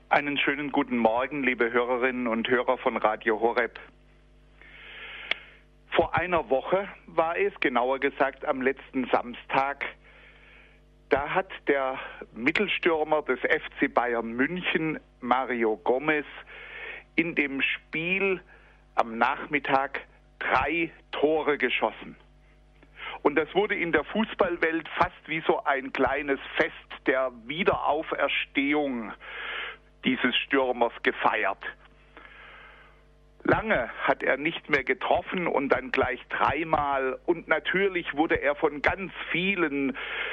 Einen schönen guten Morgen, liebe Hörerinnen und Hörer von Radio Horeb. Vor einer Woche war es, genauer gesagt am letzten Samstag, da hat der Mittelstürmer des FC Bayern München, Mario Gomez, in dem Spiel am Nachmittag 3 Tore geschossen. Und das wurde in der Fußballwelt fast wie so ein kleines Fest der Wiederauferstehung dieses Stürmers gefeiert. Lange hat er nicht mehr getroffen und dann gleich 3-mal. Und natürlich wurde er von ganz vielen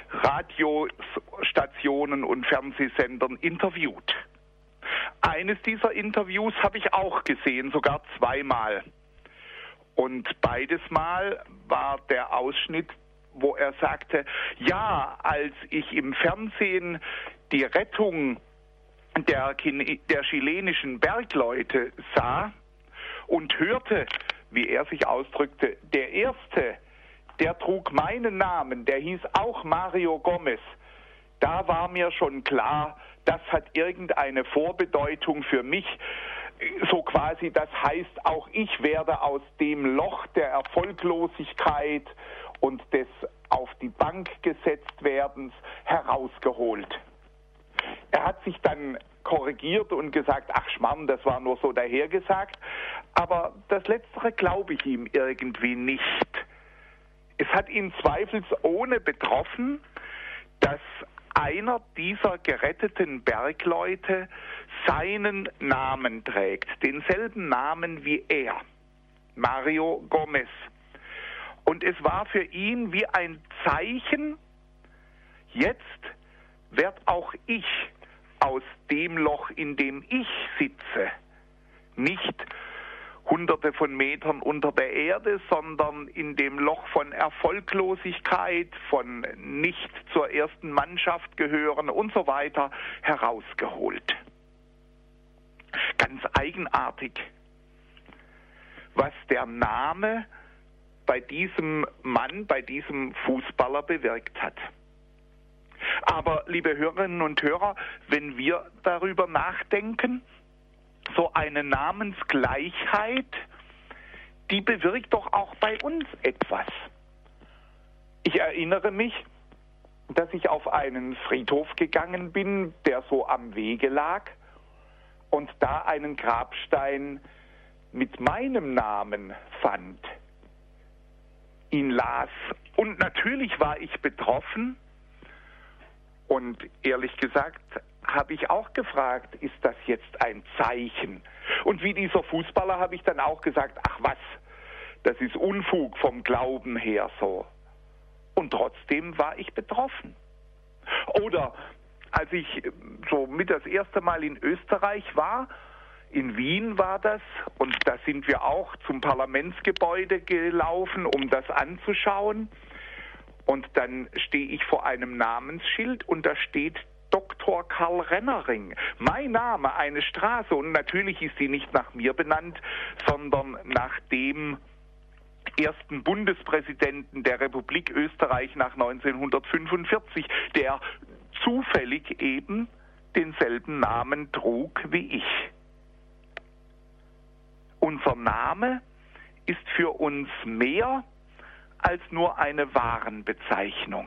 Radiostationen und Fernsehsendern interviewt. Eines dieser Interviews habe ich auch gesehen, sogar 2-mal. Und beides Mal war der Ausschnitt, wo er sagte, ja, als ich im Fernsehen die Rettung der chilenischen Bergleute sah und hörte, wie er sich ausdrückte, der Erste, der trug meinen Namen, der hieß auch Mario Gomez. Da war mir schon klar, das hat irgendeine Vorbedeutung für mich. So quasi, das heißt, auch ich werde aus dem Loch der Erfolglosigkeit und des auf die Bank gesetzt werdens herausgeholt. Er hat sich dann korrigiert und gesagt, ach Schmarrn, das war nur so dahergesagt. Aber das Letztere glaube ich ihm irgendwie nicht. Es hat ihn zweifelsohne betroffen, dass einer dieser geretteten Bergleute seinen Namen trägt, denselben Namen wie er, Mario Gomez. Und es war für ihn wie ein Zeichen, jetzt werd auch ich aus dem Loch, in dem ich sitze, nicht Hunderte von Metern unter der Erde, sondern in dem Loch von Erfolglosigkeit, von nicht zur ersten Mannschaft gehören und so weiter herausgeholt. Ganz eigenartig, was der Name bei diesem Mann, bei diesem Fußballer bewirkt hat. Aber, liebe Hörerinnen und Hörer, wenn wir darüber nachdenken, so eine Namensgleichheit, die bewirkt doch auch bei uns etwas. Ich erinnere mich, dass ich auf einen Friedhof gegangen bin, der so am Wege lag, und da einen Grabstein mit meinem Namen fand, ihn las. Und natürlich war ich betroffen. Und ehrlich gesagt habe ich auch gefragt, ist das jetzt ein Zeichen? Und wie dieser Fußballer habe ich dann auch gesagt, ach was, das ist Unfug vom Glauben her so. Und trotzdem war ich betroffen. Oder als ich so mit das erste Mal in Österreich war, in Wien war das, und da sind wir auch zum Parlamentsgebäude gelaufen, um das anzuschauen. Und dann stehe ich vor einem Namensschild und da steht Dr. Karl Rennering. Mein Name, eine Straße. Und natürlich ist sie nicht nach mir benannt, sondern nach dem ersten Bundespräsidenten der Republik Österreich nach 1945, der zufällig eben denselben Namen trug wie ich. Unser Name ist für uns mehr als nur eine Warenbezeichnung.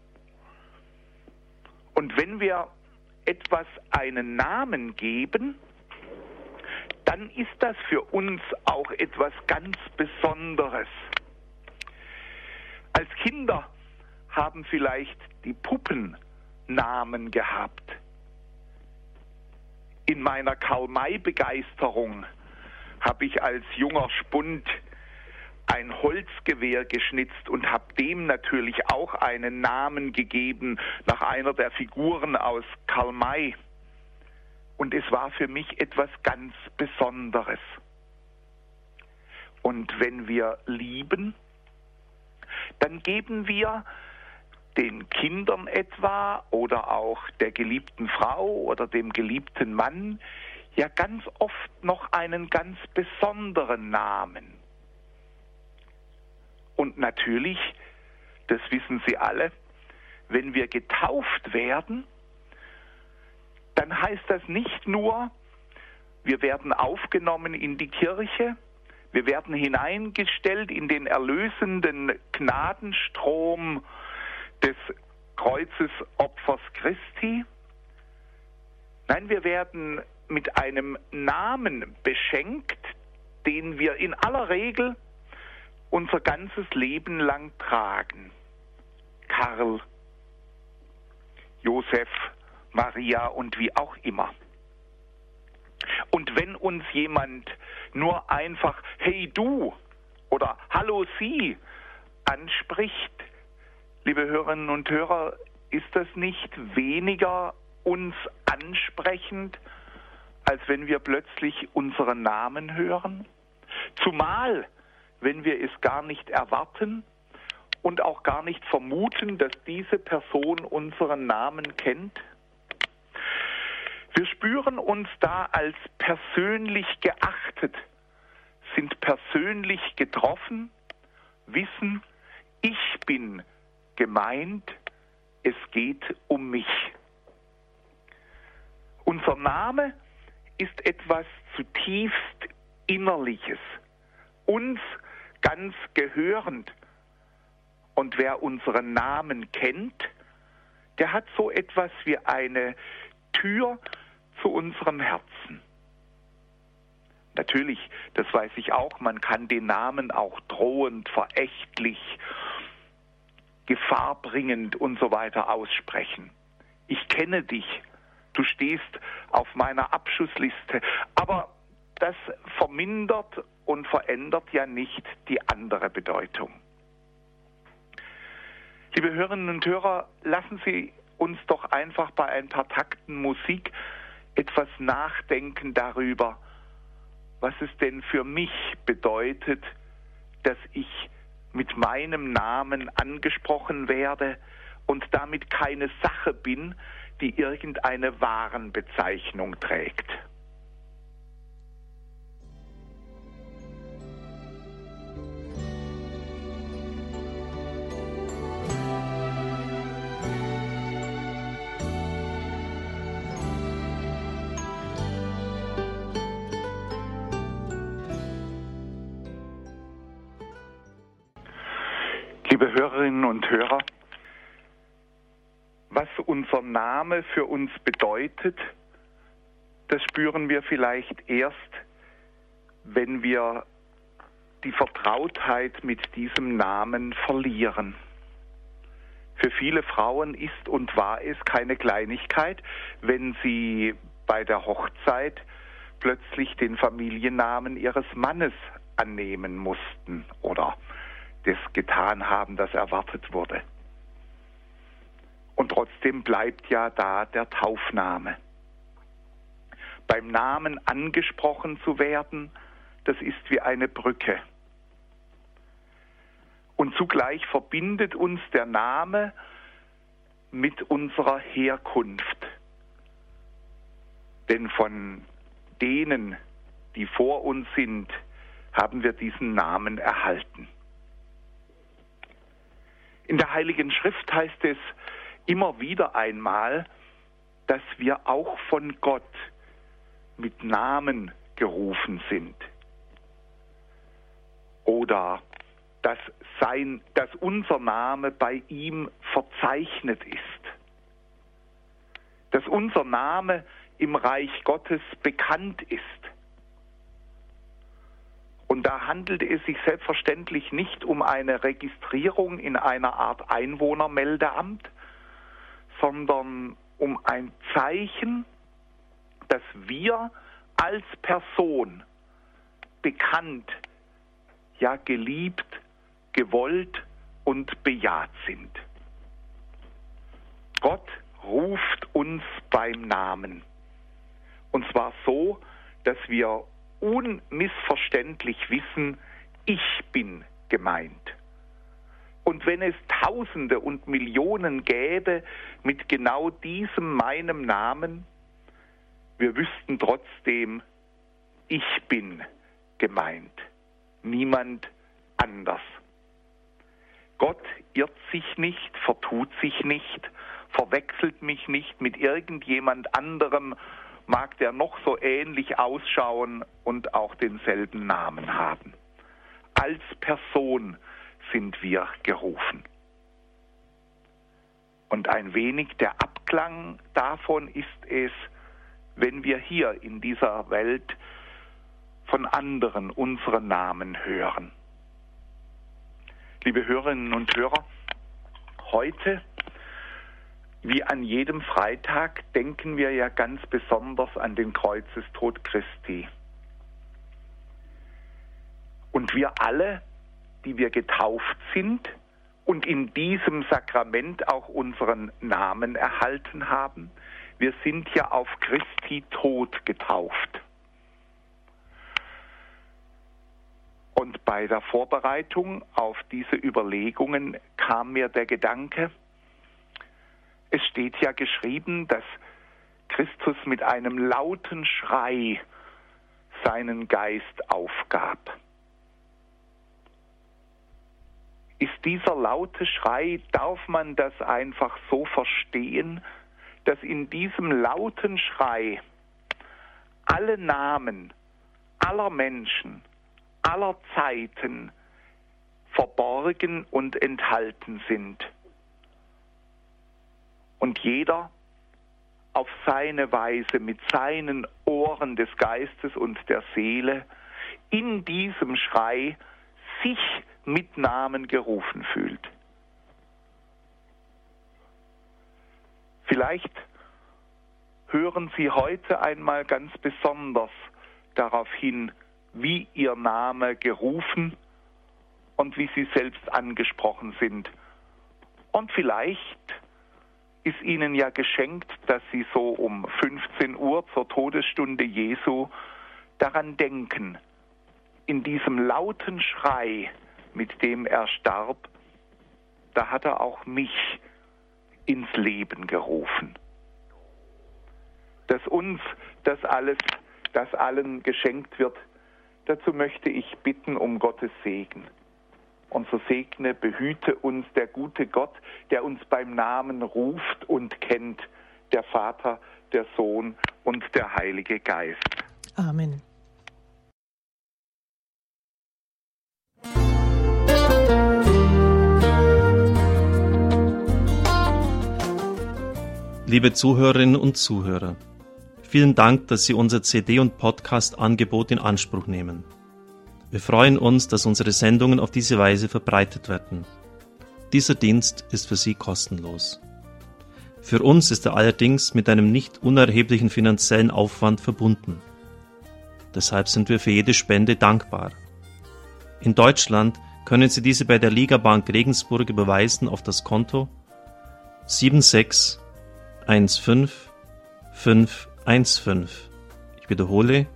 Und wenn wir etwas einen Namen geben, dann ist das für uns auch etwas ganz Besonderes. Als Kinder haben vielleicht die Puppen Namen gehabt. In meiner Karl-May-Begeisterung habe ich als junger Spund ein Holzgewehr geschnitzt und habe dem natürlich auch einen Namen gegeben nach einer der Figuren aus Karl May. Und es war für mich etwas ganz Besonderes. Und wenn wir lieben, dann geben wir den Kindern etwa oder auch der geliebten Frau oder dem geliebten Mann ja ganz oft noch einen ganz besonderen Namen. Und natürlich, das wissen Sie alle, wenn wir getauft werden, dann heißt das nicht nur, wir werden aufgenommen in die Kirche, wir werden hineingestellt in den erlösenden Gnadenstrom des Kreuzesopfers Christi. Nein, wir werden mit einem Namen beschenkt, den wir in aller Regel unser ganzes Leben lang tragen. Karl, Josef, Maria und wie auch immer. Und wenn uns jemand nur einfach hey du oder hallo sie anspricht, liebe Hörerinnen und Hörer, ist das nicht weniger uns ansprechend, als wenn wir plötzlich unseren Namen hören? Zumal, wenn wir es gar nicht erwarten und auch gar nicht vermuten, dass diese Person unseren Namen kennt. Wir spüren uns da als persönlich geachtet, sind persönlich getroffen, wissen, ich bin gemeint, es geht um mich. Unser Name ist etwas zutiefst Innerliches, uns ganz gehörend. Und wer unseren Namen kennt, der hat so etwas wie eine Tür zu unserem Herzen. Natürlich, das weiß ich auch, man kann den Namen auch drohend, verächtlich, gefahrbringend und so weiter aussprechen. Ich kenne dich, du stehst auf meiner Abschussliste, aber das vermindert und verändert ja nicht die andere Bedeutung. Liebe Hörerinnen und Hörer, lassen Sie uns doch einfach bei ein paar Takten Musik etwas nachdenken darüber, was es denn für mich bedeutet, dass ich mit meinem Namen angesprochen werde und damit keine Sache bin, die irgendeine Warenbezeichnung trägt. Liebe Hörerinnen und Hörer, was unser Name für uns bedeutet, das spüren wir vielleicht erst, wenn wir die Vertrautheit mit diesem Namen verlieren. Für viele Frauen ist und war es keine Kleinigkeit, wenn sie bei der Hochzeit plötzlich den Familiennamen ihres Mannes annehmen mussten oder das getan haben, das erwartet wurde. Und trotzdem bleibt ja da der Taufname. Beim Namen angesprochen zu werden, das ist wie eine Brücke. Und zugleich verbindet uns der Name mit unserer Herkunft. Denn von denen, die vor uns sind, haben wir diesen Namen erhalten. In der Heiligen Schrift heißt es immer wieder einmal, dass wir auch von Gott mit Namen gerufen sind. Oder dass unser Name bei ihm verzeichnet ist. Dass unser Name im Reich Gottes bekannt ist. Und da handelt es sich selbstverständlich nicht um eine Registrierung in einer Art Einwohnermeldeamt, sondern um ein Zeichen, dass wir als Person bekannt, ja geliebt, gewollt und bejaht sind. Gott ruft uns beim Namen. Und zwar so, dass wir unmissverständlich wissen, ich bin gemeint. Und wenn es Tausende und Millionen gäbe mit genau diesem meinem Namen, wir wüssten trotzdem, ich bin gemeint, niemand anders. Gott irrt sich nicht, vertut sich nicht, verwechselt mich nicht mit irgendjemand anderem, mag der noch so ähnlich ausschauen und auch denselben Namen haben. Als Person sind wir gerufen. Und ein wenig der Abklang davon ist es, wenn wir hier in dieser Welt von anderen unsere Namen hören. Liebe Hörerinnen und Hörer, heute, wie an jedem Freitag, denken wir ja ganz besonders an den Kreuzestod Christi. Und wir alle, die wir getauft sind und in diesem Sakrament auch unseren Namen erhalten haben, wir sind ja auf Christi Tod getauft. Und bei der Vorbereitung auf diese Überlegungen kam mir der Gedanke, es steht ja geschrieben, dass Christus mit einem lauten Schrei seinen Geist aufgab. Ist dieser laute Schrei, darf man das einfach so verstehen, dass in diesem lauten Schrei alle Namen aller Menschen, aller Zeiten verborgen und enthalten sind. Und jeder auf seine Weise mit seinen Ohren des Geistes und der Seele in diesem Schrei sich mit Namen gerufen fühlt. Vielleicht hören Sie heute einmal ganz besonders darauf hin, wie Ihr Name gerufen und wie Sie selbst angesprochen sind. Und vielleicht ist Ihnen ja geschenkt, dass Sie so um 15 Uhr zur Todesstunde Jesu daran denken, in diesem lauten Schrei, mit dem er starb, da hat er auch mich ins Leben gerufen. Dass uns das allen geschenkt wird, dazu möchte ich bitten um Gottes Segen. Und so segne, behüte uns der gute Gott, der uns beim Namen ruft und kennt, der Vater, der Sohn und der Heilige Geist. Amen. Liebe Zuhörerinnen und Zuhörer, vielen Dank, dass Sie unser CD- und Podcast-Angebot in Anspruch nehmen. Wir freuen uns, dass unsere Sendungen auf diese Weise verbreitet werden. Dieser Dienst ist für Sie kostenlos. Für uns ist er allerdings mit einem nicht unerheblichen finanziellen Aufwand verbunden. Deshalb sind wir für jede Spende dankbar. In Deutschland können Sie diese bei der Ligabank Regensburg überweisen auf das Konto 7615515. Ich wiederhole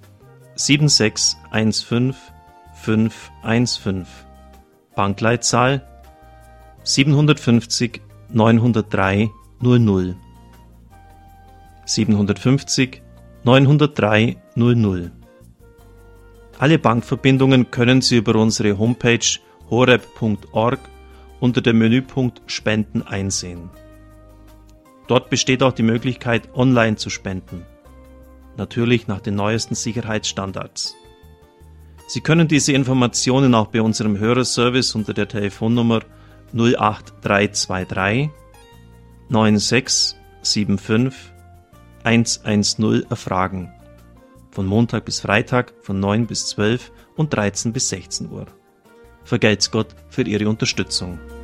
7615515. Bankleitzahl 750 903 00. 750 903 00. Alle Bankverbindungen können Sie über unsere Homepage horeb.org unter dem Menüpunkt Spenden einsehen. Dort besteht auch die Möglichkeit, online zu spenden. Natürlich nach den neuesten Sicherheitsstandards. Sie können diese Informationen auch bei unserem Hörerservice unter der Telefonnummer 08323 9675 110 erfragen. Von Montag bis Freitag von 9 bis 12 und 13 bis 16 Uhr. Vergelt's Gott für Ihre Unterstützung.